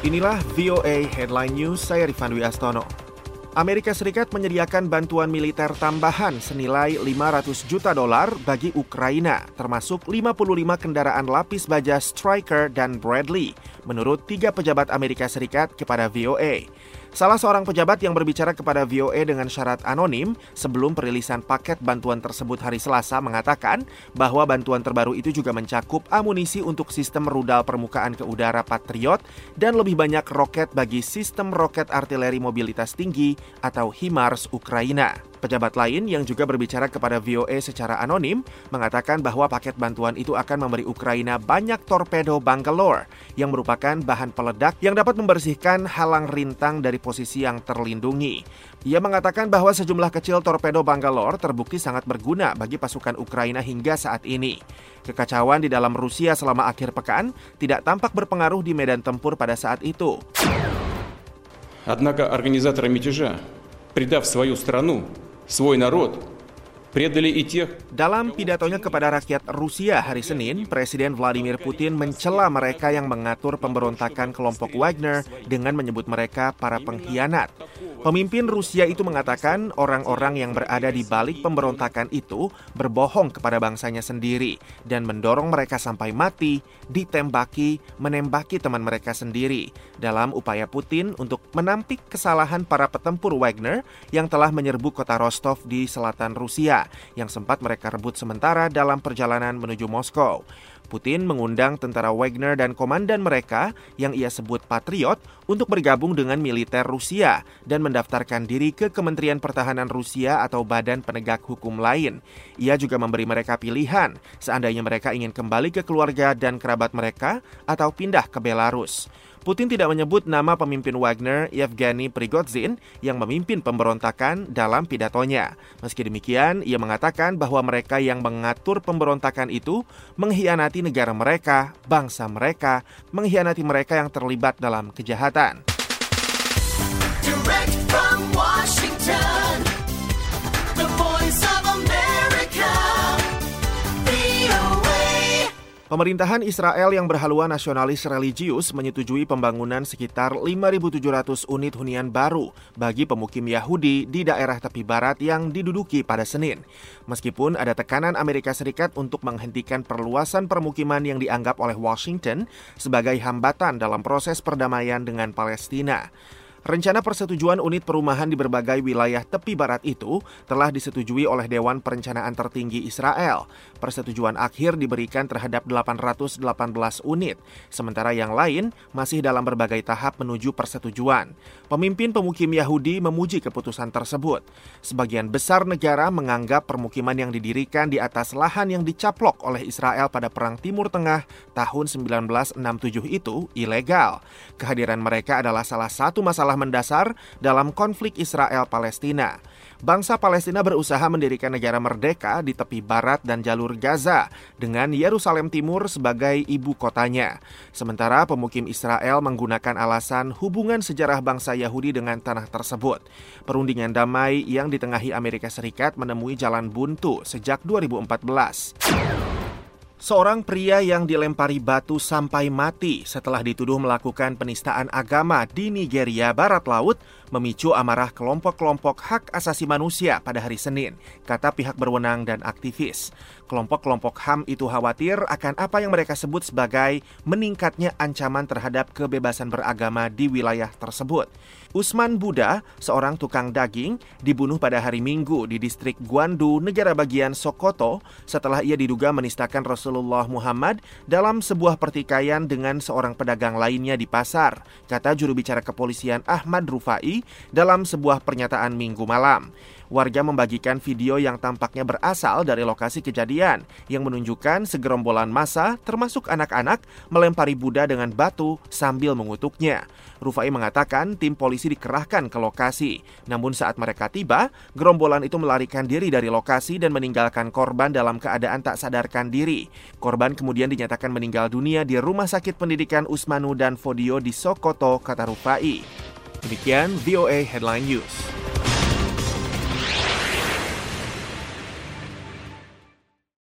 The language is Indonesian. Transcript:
Inilah VOA Headline News, saya Rifan Wiastono. Amerika Serikat menyediakan bantuan militer tambahan senilai $500 juta bagi Ukraina, termasuk 55 kendaraan lapis baja Stryker dan Bradley, menurut 3 pejabat Amerika Serikat kepada VOA. Salah seorang pejabat yang berbicara kepada VOA dengan syarat anonim sebelum perilisan paket bantuan tersebut hari Selasa mengatakan bahwa bantuan terbaru itu juga mencakup amunisi untuk sistem rudal permukaan ke udara Patriot dan lebih banyak roket bagi sistem roket artileri mobilitas tinggi atau HIMARS Ukraina. Pejabat lain yang juga berbicara kepada VOA secara anonim mengatakan bahwa paket bantuan itu akan memberi Ukraina banyak torpedo Bangalore yang merupakan bahan peledak yang dapat membersihkan halang rintang dari posisi yang terlindungi. Ia mengatakan bahwa sejumlah kecil torpedo Bangalore terbukti sangat berguna bagi pasukan Ukraina hingga saat ini. Kekacauan di dalam Rusia selama akhir pekan tidak tampak berpengaruh di medan tempur pada saat itu. Однако организаторы мятежа, предав свою страну, свой народ, предали и тех. Dalam pidatonya kepada rakyat Rusia hari Senin, Presiden Vladimir Putin mencela mereka yang mengatur pemberontakan kelompok Wagner dengan menyebut mereka para pengkhianat. Pemimpin Rusia itu mengatakan orang-orang yang berada di balik pemberontakan itu berbohong kepada bangsanya sendiri dan mendorong mereka sampai mati, ditembaki, menembaki teman mereka sendiri dalam upaya Putin untuk menampik kesalahan para petempur Wagner yang telah menyerbu kota Rostov di selatan Rusia yang sempat mereka rebut sementara dalam perjalanan menuju Moskow. Putin mengundang tentara Wagner dan komandan mereka yang ia sebut Patriot untuk bergabung dengan militer Rusia dan mendaftarkan diri ke Kementerian Pertahanan Rusia atau badan penegak hukum lain. Ia juga memberi mereka pilihan seandainya mereka ingin kembali ke keluarga dan kerabat mereka atau pindah ke Belarus. Putin tidak menyebut nama pemimpin Wagner, Yevgeny Prigozhin, yang memimpin pemberontakan dalam pidatonya. Meski demikian, ia mengatakan bahwa mereka yang mengatur pemberontakan itu mengkhianati negara mereka, bangsa mereka, mengkhianati mereka yang terlibat dalam kejahatan. Direct from Washington, the voice of America, VOA. Pemerintahan Israel yang berhaluan nasionalis religius menyetujui pembangunan sekitar 5.700 unit hunian baru bagi pemukim Yahudi di daerah tepi barat yang diduduki pada Senin. Meskipun ada tekanan Amerika Serikat untuk menghentikan perluasan permukiman yang dianggap oleh Washington sebagai hambatan dalam proses perdamaian dengan Palestina. Rencana persetujuan unit perumahan di berbagai wilayah tepi barat itu telah disetujui oleh Dewan Perencanaan Tertinggi Israel. Persetujuan akhir diberikan terhadap 818 unit, sementara yang lain masih dalam berbagai tahap menuju persetujuan. Pemimpin pemukim Yahudi memuji keputusan tersebut. Sebagian besar negara menganggap permukiman yang didirikan di atas lahan yang dicaplok oleh Israel pada Perang Timur Tengah tahun 1967 itu ilegal. Kehadiran mereka adalah salah satu masalah mendasar dalam konflik Israel-Palestina. Bangsa Palestina berusaha mendirikan negara merdeka di tepi barat dan jalur Gaza dengan Yerusalem Timur sebagai ibu kotanya. Sementara pemukim Israel menggunakan alasan hubungan sejarah bangsa Yahudi dengan tanah tersebut. Perundingan damai yang ditengahi Amerika Serikat menemui jalan buntu sejak 2014. Seorang pria yang dilempari batu sampai mati setelah dituduh melakukan penistaan agama di Nigeria Barat Laut memicu amarah kelompok-kelompok hak asasi manusia pada hari Senin, kata pihak berwenang dan aktivis. Kelompok-kelompok HAM itu khawatir akan apa yang mereka sebut sebagai meningkatnya ancaman terhadap kebebasan beragama di wilayah tersebut. Usman Buddha, seorang tukang daging, dibunuh pada hari Minggu di distrik Gwandu, negara bagian Sokoto, setelah ia diduga menistakan Rasulullah Muhammad dalam sebuah pertikaian dengan seorang pedagang lainnya di pasar, kata juru bicara kepolisian Ahmad Rufai dalam sebuah pernyataan Minggu malam. Warga membagikan video yang tampaknya berasal dari lokasi kejadian yang menunjukkan segerombolan massa, termasuk anak-anak, melempari Buddha dengan batu sambil mengutuknya. Rufai mengatakan tim polisi dikerahkan ke lokasi. Namun saat mereka tiba, gerombolan itu melarikan diri dari lokasi dan meninggalkan korban dalam keadaan tak sadarkan diri. Korban kemudian dinyatakan meninggal dunia di Rumah Sakit Pendidikan Usmanu dan Fodio di Sokoto, kata Rufai. Demikian VOA Headline News.